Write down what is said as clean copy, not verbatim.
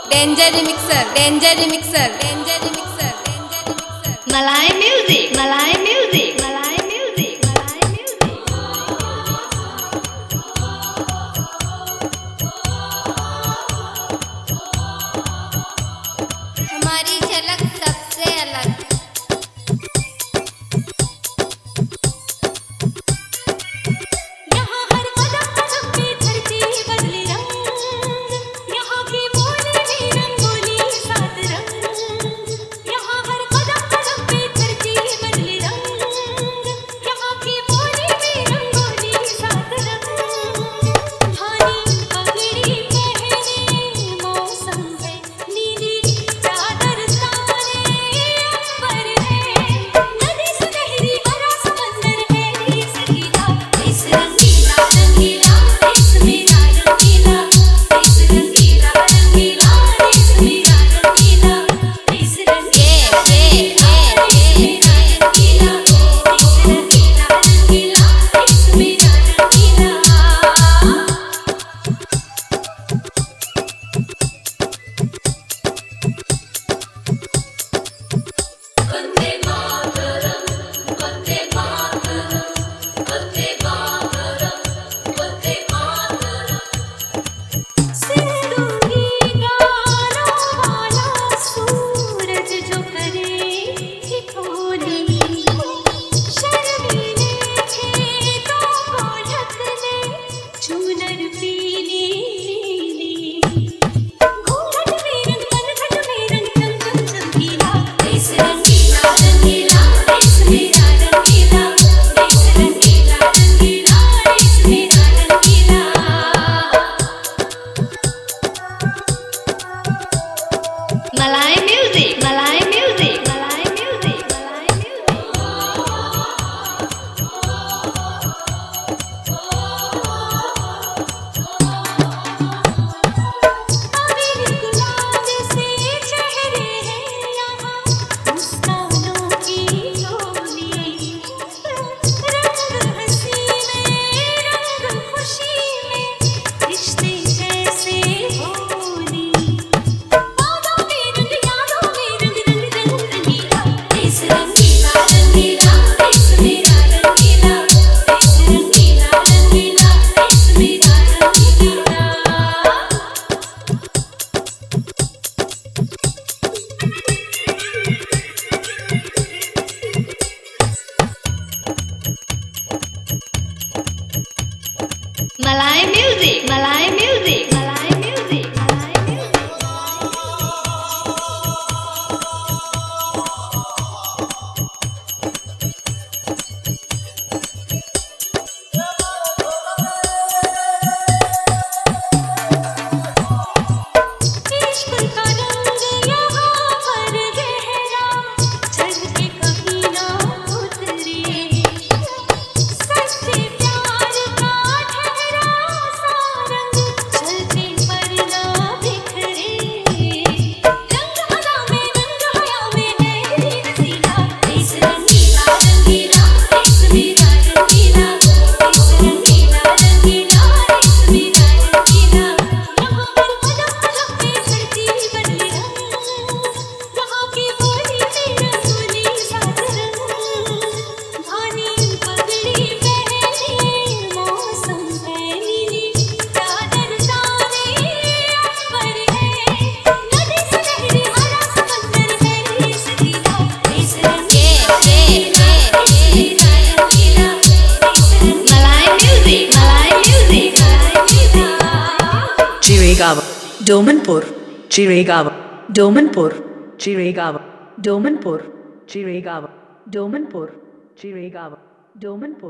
Danger Mixer, Danger Mixer, Danger Mixer, Danger Mixer. Malay music, Malay music, Malay music, Malay music. हमारी झलक सबसे अलग। यहाँ हर कदम कदम पे धरती बदले रंग, यहाँ की बोली में रंगोली सात रंग। यहाँ हर कदम कदम पे धरती बदले रंग, यहाँ की बोली में रंगोली सात रंग। भारी पगड़ी पहने मौसम है, नीली चादर ताने अंबर है। नदी सुनहरी हरा समंदर है, इस रंगीला रंगीला देश मेरा रंगीला, देश रंगीला रंगीला देश मेरा रंगीला, देश रंगीला रंगीला देश मेरा रंगीला। वंदे मातरम, वंदे मातरम, वंदे मातरम, वंदे मातरम। सिंदूरी गालों वाला सूरज जो करे ठिठोली, शर्मीले खेतों को ढकने चूनर पीली नीली। घूंघट में रंग कनघट में रंग चम चम चमकीला, देश रंगीला रंगीला देश मेरा रंगीला, देश रंगीला रंगीला देश मेरा रंगीला। Malay music, Malay music, Malay music, Malay music. अबीर गुलाब से चेहरे हैं यहाँ, मुस्कानों की डोली। रंग हंसी में रंग खुशी में, रिश्ते जैसे होली। बादों में रंग यादों में रंग रंग रंग रंगीला, देश रंगीला रंगीला देश मेरा रंगीला, देश रंगीला रंगीला देश मेरा रंगीला। Malay music, Malay music, Malay music, Malay music. इश्क का रंग यहाँ पर गहरा, चढ़ के कभी ना उतरे। सच्चे प्यार का ठहरा सा रंग, चलते पर ना बिखरे। रंग हया में है रसीला, देश रंगीला रंगीला देश मेरा रंगीला, देश रंगीला रंगीला देश मेरा रंगीला। यहाँ हर कदम कदम पे धरती बदले रंग, यहाँ की बोली में रंगोली सात रंग। भानी पगड़ी पहने मौसम है, नीली चादर ताने अंबर है। नदी सुनहरी हरा समंदर है, इस रंगीला देश रंगीला रंगीला देश मेरा रंगीला, देश रंगीला Malay music, Malay music, Malay music. Chiregaon, Domanpur, Chiregaon, Domanpur, Chiregaon, Domanpur, Chiregaon, Domanpur, Chiregaon, Domanpur.